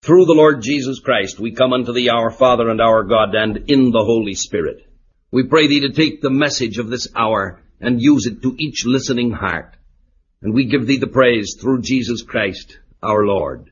Through the Lord Jesus Christ, we come unto thee, our Father and our God, and in the Holy Spirit. We pray thee to take the message of this hour and use it to each listening heart. And we give thee the praise through Jesus Christ, our Lord.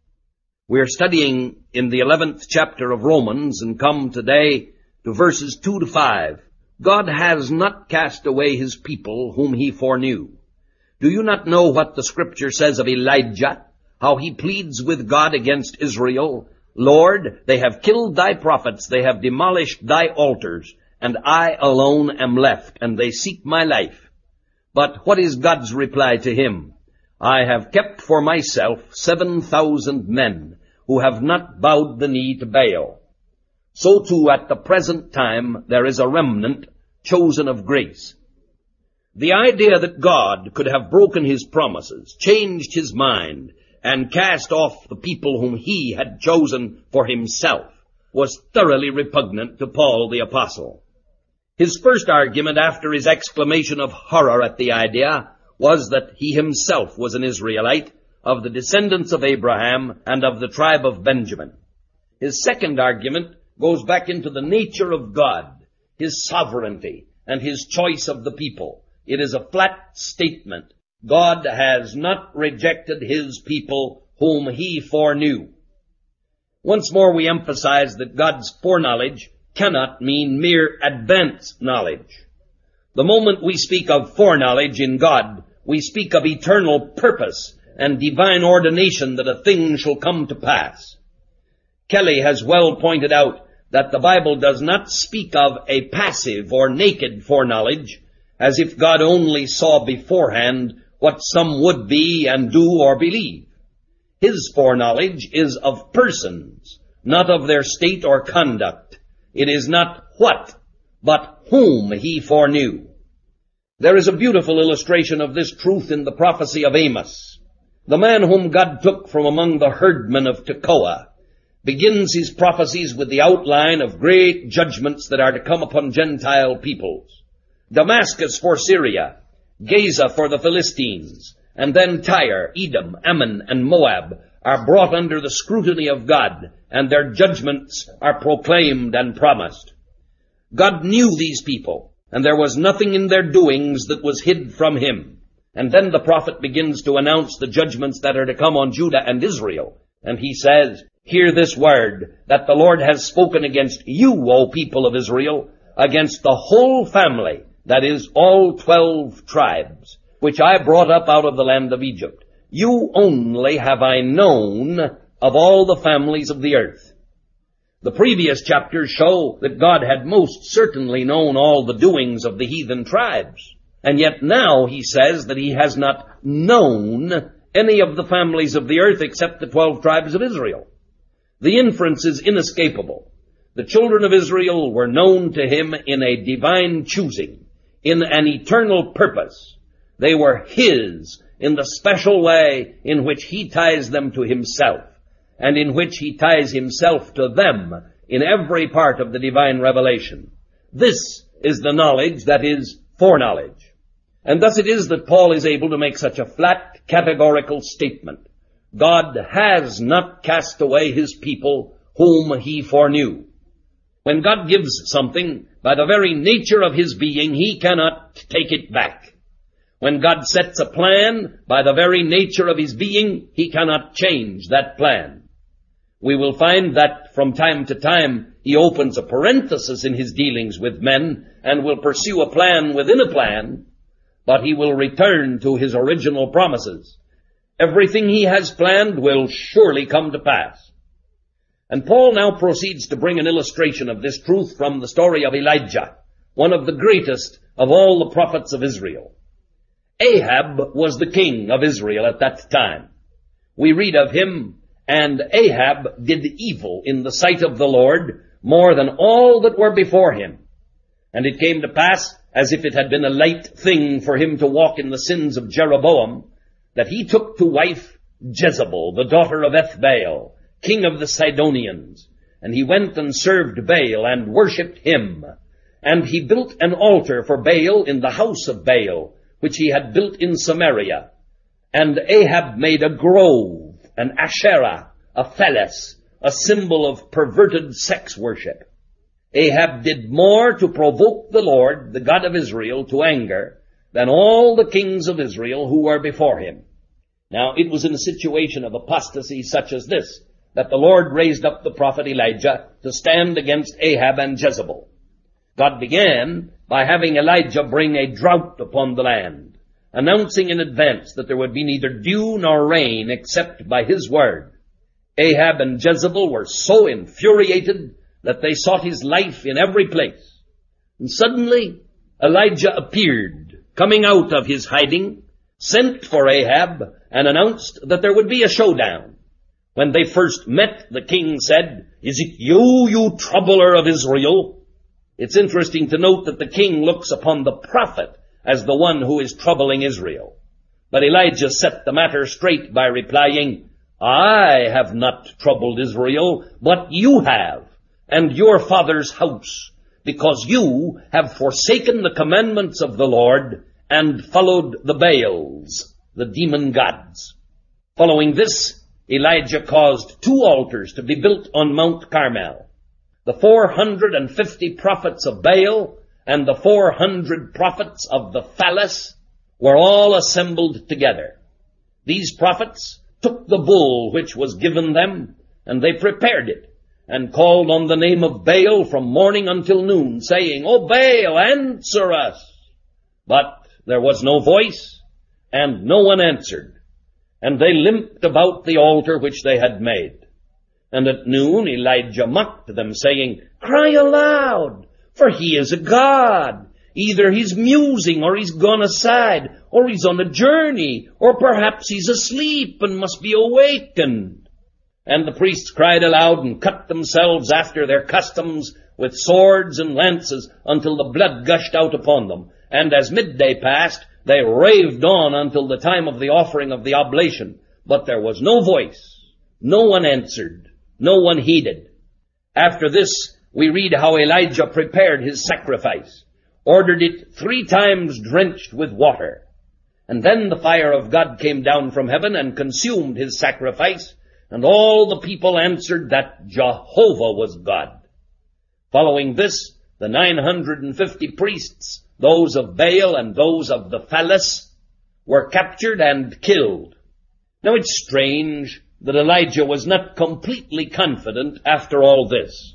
We are studying in the 11th chapter of Romans and come today to verses 2 to 5. God has not cast away his people whom he foreknew. Do you not know what the Scripture says of Elijah? How he pleads with God against Israel? Lord, they have killed thy prophets, they have demolished thy altars, and I alone am left, and they seek my life. But what is God's reply to him? I have kept for myself 7,000 men who have not bowed the knee to Baal. So too at the present time there is a remnant chosen of grace. The idea that God could have broken his promises, changed his mind, and cast off the people whom he had chosen for himself was thoroughly repugnant to Paul the Apostle. His first argument after his exclamation of horror at the idea was that he himself was an Israelite of the descendants of Abraham and of the tribe of Benjamin. His second argument goes back into the nature of God, his sovereignty, and his choice of the people. It is a flat statement. God has not rejected his people whom he foreknew. Once more we emphasize that God's foreknowledge cannot mean mere advanced knowledge. The moment we speak of foreknowledge in God, we speak of eternal purpose and divine ordination that a thing shall come to pass. Kelly has well pointed out that the Bible does not speak of a passive or naked foreknowledge, as if God only saw beforehand what some would be and do or believe. His foreknowledge is of persons, not of their state or conduct. It is not what, but whom he foreknew. There is a beautiful illustration of this truth in the prophecy of Amos. The man whom God took from among the herdmen of Tekoa begins his prophecies with the outline of great judgments that are to come upon Gentile peoples. Damascus for Syria, Gaza for the Philistines, and then Tyre, Edom, Ammon, and Moab are brought under the scrutiny of God, and their judgments are proclaimed and promised. God knew these people, and there was nothing in their doings that was hid from him. And then the prophet begins to announce the judgments that are to come on Judah and Israel. And he says, hear this word, that the Lord has spoken against you, O people of Israel, against the whole family, that is, all 12 tribes, which I brought up out of the land of Egypt. You only have I known of all the families of the earth. The previous chapters show that God had most certainly known all the doings of the heathen tribes. And yet now he says that he has not known any of the families of the earth except the 12 tribes of Israel. The inference is inescapable. The children of Israel were known to him in a divine choosing, in an eternal purpose. They were his in the special way in which he ties them to himself, and in which he ties himself to them in every part of the divine revelation. This is the knowledge that is foreknowledge. And thus it is that Paul is able to make such a flat, categorical statement. God has not cast away his people whom he foreknew. When God gives something, by the very nature of his being, he cannot take it back. When God sets a plan, by the very nature of his being, he cannot change that plan. We will find that from time to time, he opens a parenthesis in his dealings with men and will pursue a plan within a plan, but he will return to his original promises. Everything he has planned will surely come to pass. And Paul now proceeds to bring an illustration of this truth from the story of Elijah, one of the greatest of all the prophets of Israel. Ahab was the king of Israel at that time. We read of him, and Ahab did evil in the sight of the Lord more than all that were before him. And it came to pass, as if it had been a light thing for him to walk in the sins of Jeroboam, that he took to wife Jezebel, the daughter of Ethbaal, king of the Sidonians, and he went and served Baal and worshipped him. And he built an altar for Baal in the house of Baal, which he had built in Samaria. And Ahab made a grove, an Asherah, a phallus, a symbol of perverted sex worship. Ahab did more to provoke the Lord, the God of Israel, to anger than all the kings of Israel who were before him. Now, it was in a situation of apostasy such as this that the Lord raised up the prophet Elijah to stand against Ahab and Jezebel. God began by having Elijah bring a drought upon the land, announcing in advance that there would be neither dew nor rain except by his word. Ahab and Jezebel were so infuriated that they sought his life in every place. And suddenly Elijah appeared, coming out of his hiding, sent for Ahab, and announced that there would be a showdown. When they first met, the king said, "Is it you, you troubler of Israel?" It's interesting to note that the king looks upon the prophet as the one who is troubling Israel. But Elijah set the matter straight by replying, "I have not troubled Israel, but you have, and your father's house, because you have forsaken the commandments of the Lord and followed the Baals, the demon gods." Following this, Elijah caused 2 altars to be built on Mount Carmel. The 450 prophets of Baal and the 400 prophets of the phallus were all assembled together. These prophets took the bull which was given them, and they prepared it, and called on the name of Baal from morning until noon, saying, "O Baal, answer us!" But there was no voice, and no one answered. And they limped about the altar which they had made. And at noon Elijah mocked them, saying, "Cry aloud, for he is a god. Either he's musing, or he's gone aside, or he's on a journey, or perhaps he's asleep and must be awakened." And the priests cried aloud and cut themselves after their customs with swords and lances until the blood gushed out upon them. And as midday passed, they raved on until the time of the offering of the oblation. But there was no voice. No one answered. No one heeded. After this, we read how Elijah prepared his sacrifice, ordered it 3 times drenched with water. And then the fire of God came down from heaven and consumed his sacrifice, and all the people answered that Jehovah was God. Following this, the 950 priests, those of Baal and those of the phallus, were captured and killed. Now it's strange that Elijah was not completely confident after all this.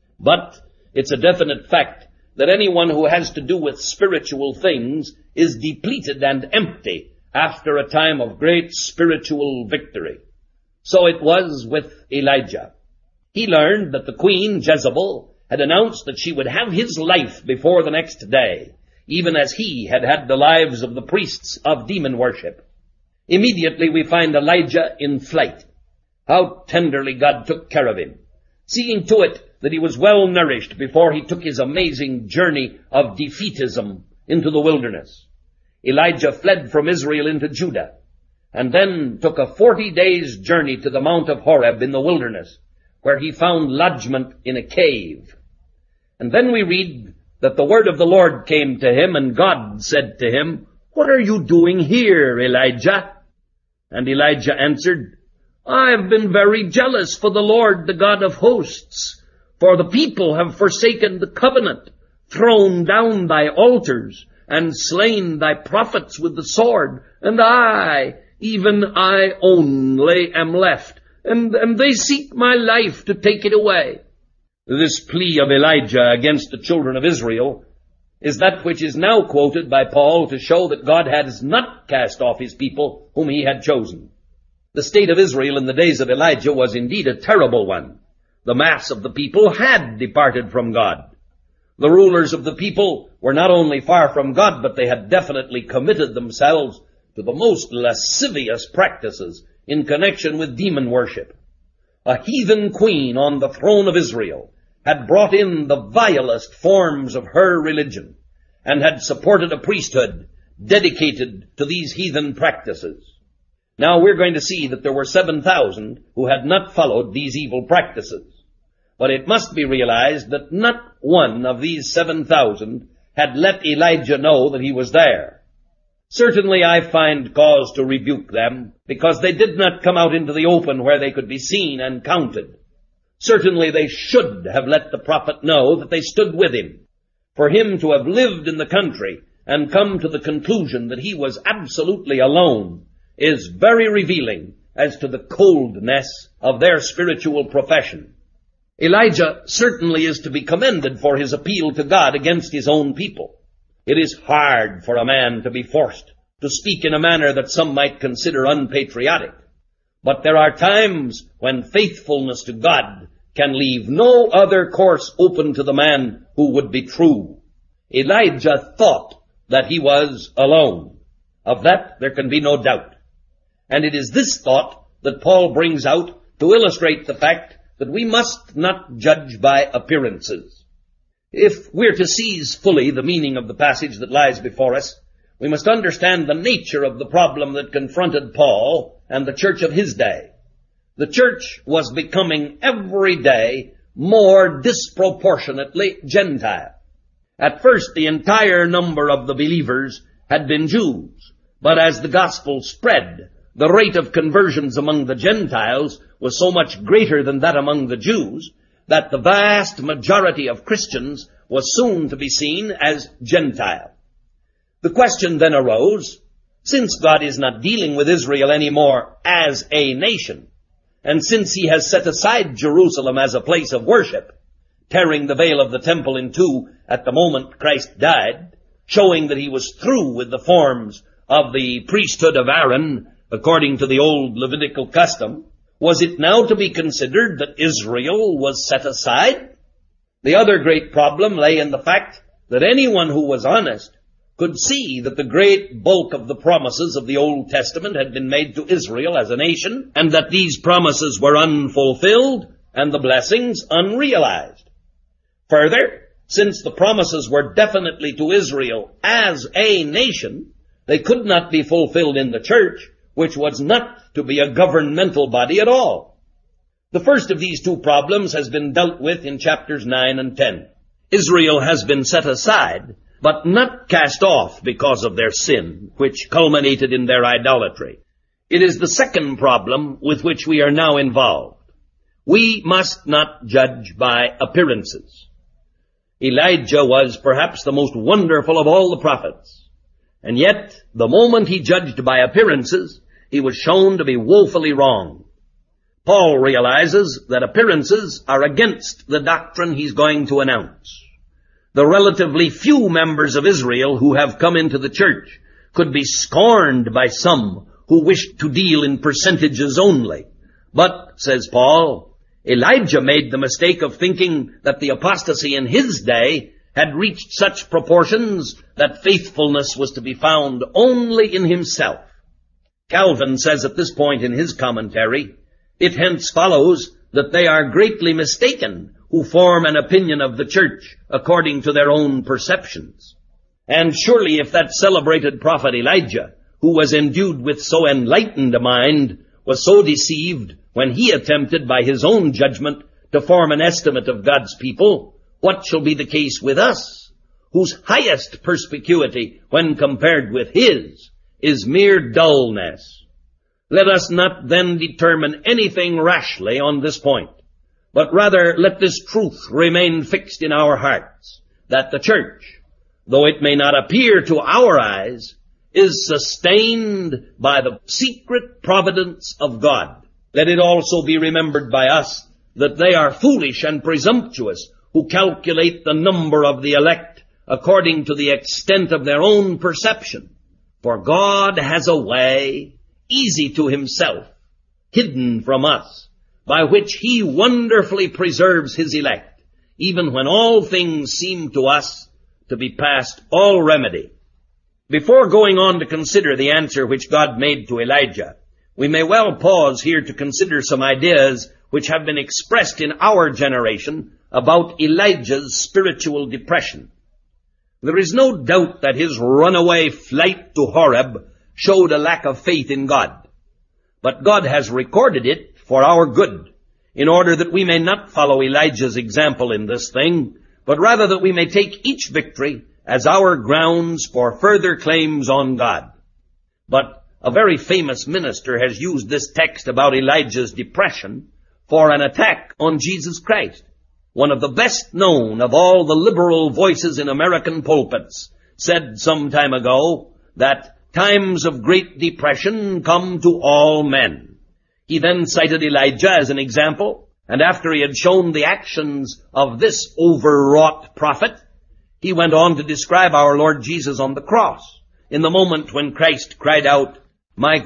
But it's a definite fact that anyone who has to do with spiritual things is depleted and empty after a time of great spiritual victory. So it was with Elijah. He learned that the queen, Jezebel, had announced that she would have his life before the next day, even as he had had the lives of the priests of demon worship. Immediately we find Elijah in flight. How tenderly God took care of him, seeing to it that he was well nourished before he took his amazing journey of defeatism into the wilderness. Elijah fled from Israel into Judah, and then took a 40 days journey to the Mount of Horeb in the wilderness, where he found lodgment in a cave. And then we read that the word of the Lord came to him, and God said to him, "What are you doing here, Elijah?" And Elijah answered, "I have been very jealous for the Lord, the God of hosts, for the people have forsaken the covenant, thrown down thy altars, and slain thy prophets with the sword, and I, even I only, am left, and they seek my life to take it away." This plea of Elijah against the children of Israel is that which is now quoted by Paul to show that God has not cast off his people whom he had chosen. The state of Israel in the days of Elijah was indeed a terrible one. The mass of the people had departed from God. The rulers of the people were not only far from God, but they had definitely committed themselves to the most lascivious practices in connection with demon worship. A heathen queen on the throne of Israel had brought in the vilest forms of her religion and had supported a priesthood dedicated to these heathen practices. Now we're going to see that there were 7,000 who had not followed these evil practices. But it must be realized that not one of these 7,000 had let Elijah know that he was there. Certainly I find cause to rebuke them, because they did not come out into the open where they could be seen and counted. Certainly they should have let the prophet know that they stood with him. For him to have lived in the country and come to the conclusion that he was absolutely alone is very revealing as to the coldness of their spiritual profession. Elijah certainly is to be commended for his appeal to God against his own people. It is hard for a man to be forced to speak in a manner that some might consider unpatriotic. But there are times when faithfulness to God can leave no other course open to the man who would be true. Elijah thought that he was alone. Of that there can be no doubt. And it is this thought that Paul brings out to illustrate the fact that we must not judge by appearances. If we're to seize fully the meaning of the passage that lies before us, we must understand the nature of the problem that confronted Paul and the church of his day. The church was becoming every day more disproportionately Gentile. At first, the entire number of the believers had been Jews, but as the gospel spread, the rate of conversions among the Gentiles was so much greater than that among the Jews that the vast majority of Christians was soon to be seen as Gentile. The question then arose, since God is not dealing with Israel anymore as a nation, and since he has set aside Jerusalem as a place of worship, tearing the veil of the temple in two at the moment Christ died, showing that he was through with the forms of the priesthood of Aaron according to the old Levitical custom, was it now to be considered that Israel was set aside? The other great problem lay in the fact that anyone who was honest could see that the great bulk of the promises of the Old Testament had been made to Israel as a nation, and that these promises were unfulfilled and the blessings unrealized. Further, since the promises were definitely to Israel as a nation, they could not be fulfilled in the church, which was not to be a governmental body at all. The first of these two problems has been dealt with in chapters 9 and 10. Israel has been set aside, but not cast off because of their sin, which culminated in their idolatry. It is the second problem with which we are now involved. We must not judge by appearances. Elijah was perhaps the most wonderful of all the prophets, and yet the moment he judged by appearances, he was shown to be woefully wrong. Paul realizes that appearances are against the doctrine he's going to announce. The relatively few members of Israel who have come into the church could be scorned by some who wish to deal in percentages only. But, says Paul, Elijah made the mistake of thinking that the apostasy in his day had reached such proportions that faithfulness was to be found only in himself. Calvin says at this point in his commentary, it hence follows that they are greatly mistaken who form an opinion of the church according to their own perceptions. And surely if that celebrated prophet Elijah, who was endued with so enlightened a mind, was so deceived when he attempted by his own judgment to form an estimate of God's people, what shall be the case with us, whose highest perspicuity when compared with his is mere dullness? Let us not then determine anything rashly on this point, but rather let this truth remain fixed in our hearts, that the church, though it may not appear to our eyes, is sustained by the secret providence of God. Let it also be remembered by us that they are foolish and presumptuous who calculate the number of the elect according to the extent of their own perception. For God has a way, easy to himself, hidden from us, by which he wonderfully preserves his elect, even when all things seem to us to be past all remedy. Before going on to consider the answer which God made to Elijah, we may well pause here to consider some ideas which have been expressed in our generation about Elijah's spiritual depression. There is no doubt that his runaway flight to Horeb showed a lack of faith in God. But God has recorded it for our good, in order that we may not follow Elijah's example in this thing, but rather that we may take each victory as our grounds for further claims on God. But a very famous minister has used this text about Elijah's depression for an attack on Jesus Christ. One of the best known of all the liberal voices in American pulpits said some time ago that times of great depression come to all men. He then cited Elijah as an example, and after he had shown the actions of this overwrought prophet, he went on to describe our Lord Jesus on the cross, in the moment when Christ cried out, my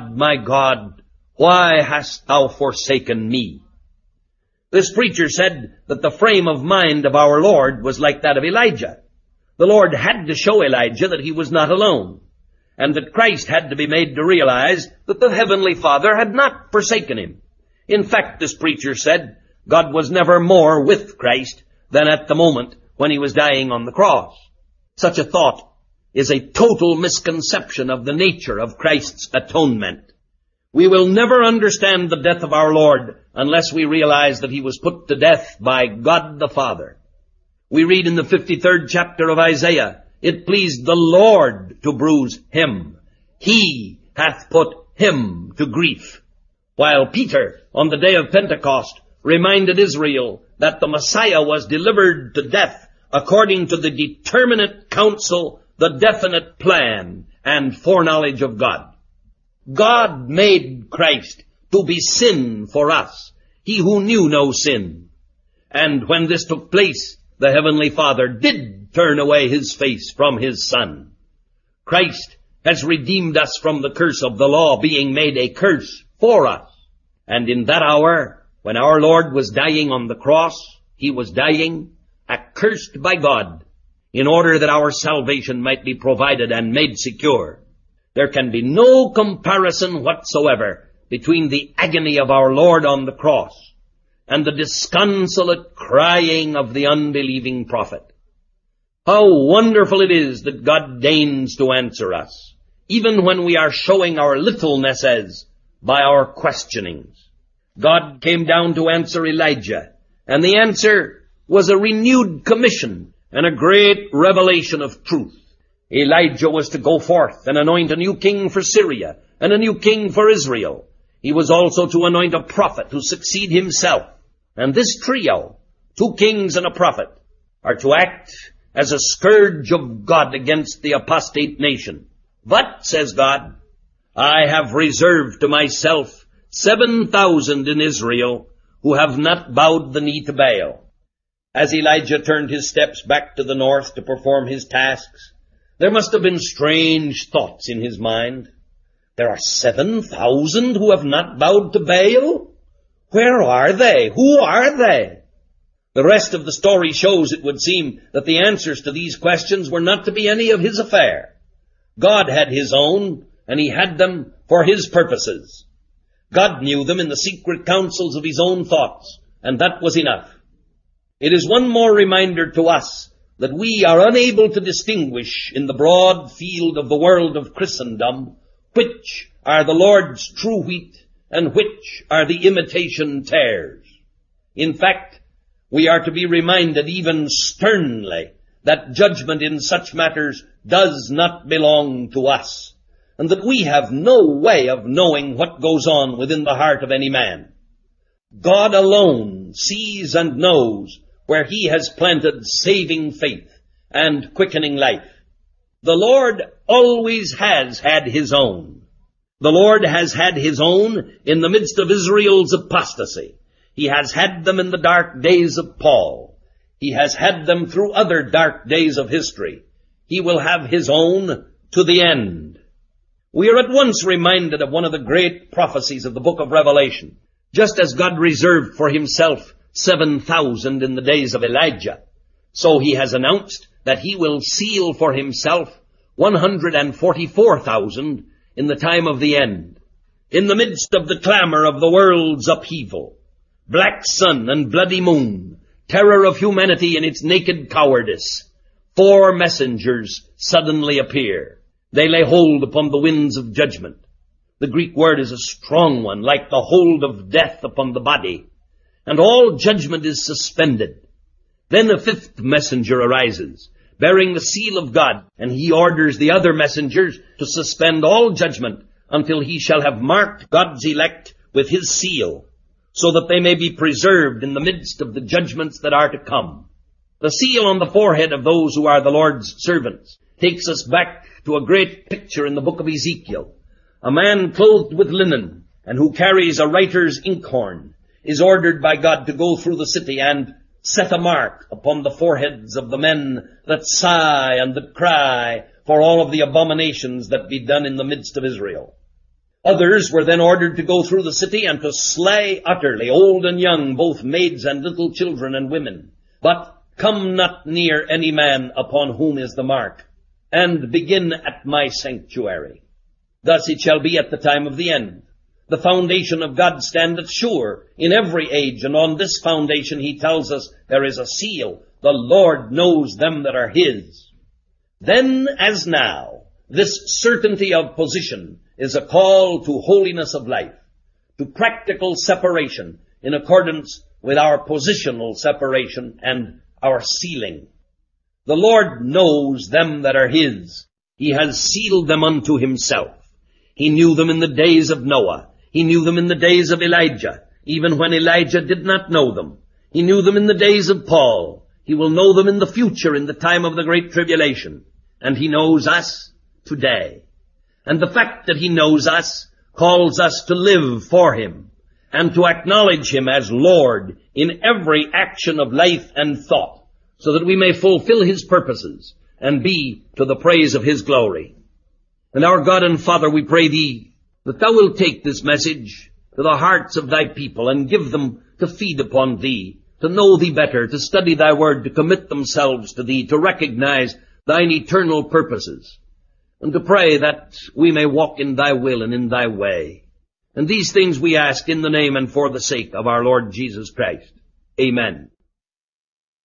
God, why hast thou forsaken me?" This preacher said that the frame of mind of our Lord was like that of Elijah. The Lord had to show Elijah that he was not alone, and that Christ had to be made to realize that the Heavenly Father had not forsaken him. In fact, this preacher said, God was never more with Christ than at the moment when he was dying on the cross. Such a thought is a total misconception of the nature of Christ's atonement. We will never understand the death of our Lord unless we realize that he was put to death by God the Father. We read in the 53rd chapter of Isaiah, it pleased the Lord to bruise him. He hath put him to grief. While Peter, on the day of Pentecost, reminded Israel that the Messiah was delivered to death according to the determinate counsel, the definite plan, and foreknowledge of God. God made Christ to be sin for us, he who knew no sin. And when this took place, the Heavenly Father did turn away his face from his Son. Christ has redeemed us from the curse of the law, being made a curse for us. And in that hour, when our Lord was dying on the cross, he was dying accursed by God, in order that our salvation might be provided and made secure. There can be no comparison whatsoever between the agony of our Lord on the cross and the disconsolate crying of the unbelieving prophet. How wonderful it is that God deigns to answer us, even when we are showing our littlenesses by our questionings. God came down to answer Elijah, and the answer was a renewed commission and a great revelation of truth. Elijah was to go forth and anoint a new king for Syria and a new king for Israel. He was also to anoint a prophet to succeed himself. And this trio, 2 kings and a prophet, are to act as a scourge of God against the apostate nation. But, says God, I have reserved to myself 7,000 in Israel who have not bowed the knee to Baal. As Elijah turned his steps back to the north to perform his tasks, there must have been strange thoughts in his mind. There are 7,000 who have not bowed to Baal? Where are they? Who are they? The rest of the story shows, it would seem, that the answers to these questions were not to be any of his affair. God had his own, and he had them for his purposes. God knew them in the secret counsels of his own thoughts, and that was enough. It is one more reminder to us that we are unable to distinguish in the broad field of the world of Christendom which are the Lord's true wheat and which are the imitation tares. In fact, we are to be reminded even sternly that judgment in such matters does not belong to us, and that we have no way of knowing what goes on within the heart of any man. God alone sees and knows where he has planted saving faith and quickening life. The Lord always has had his own. The Lord has had his own in the midst of Israel's apostasy. He has had them in the dark days of Paul. He has had them through other dark days of history. He will have his own to the end. We are at once reminded of one of the great prophecies of the book of Revelation. Just as God reserved for himself 7,000 in the days of Elijah, so he has announced that he will seal for himself 144,000 in the time of the end. In the midst of the clamor of the world's upheaval, black sun and bloody moon, terror of humanity in its naked cowardice, 4 messengers suddenly appear. They lay hold upon the winds of judgment. The Greek word is a strong one, like the hold of death upon the body. And all judgment is suspended. Then a 5th messenger arises, bearing the seal of God, and he orders the other messengers to suspend all judgment until he shall have marked God's elect with his seal, so that they may be preserved in the midst of the judgments that are to come. The seal on the forehead of those who are the Lord's servants takes us back to a great picture in the book of Ezekiel. A man clothed with linen and who carries a writer's inkhorn is ordered by God to go through the city and set a mark upon the foreheads of the men that sigh and that cry for all of the abominations that be done in the midst of Israel. Others were then ordered to go through the city and to slay utterly old and young, both maids and little children and women. But come not near any man upon whom is the mark, and begin at my sanctuary. Thus it shall be at the time of the end. The foundation of God standeth sure in every age, and on this foundation he tells us there is a seal. The Lord knows them that are his. Then as now, this certainty of position is a call to holiness of life, to practical separation in accordance with our positional separation and our sealing. The Lord knows them that are his. He has sealed them unto himself. He knew them in the days of Noah. He knew them in the days of Elijah, even when Elijah did not know them. He knew them in the days of Paul. He will know them in the future, in the time of the great tribulation. And he knows us today. And the fact that he knows us calls us to live for him and to acknowledge him as Lord in every action of life and thought, so that we may fulfill his purposes and be to the praise of his glory. And our God and Father, we pray thee that thou wilt take this message to the hearts of thy people and give them to feed upon thee, to know thee better, to study thy word, to commit themselves to thee, to recognize thine eternal purposes, and to pray that we may walk in thy will and in thy way. And these things we ask in the name and for the sake of our Lord Jesus Christ. Amen.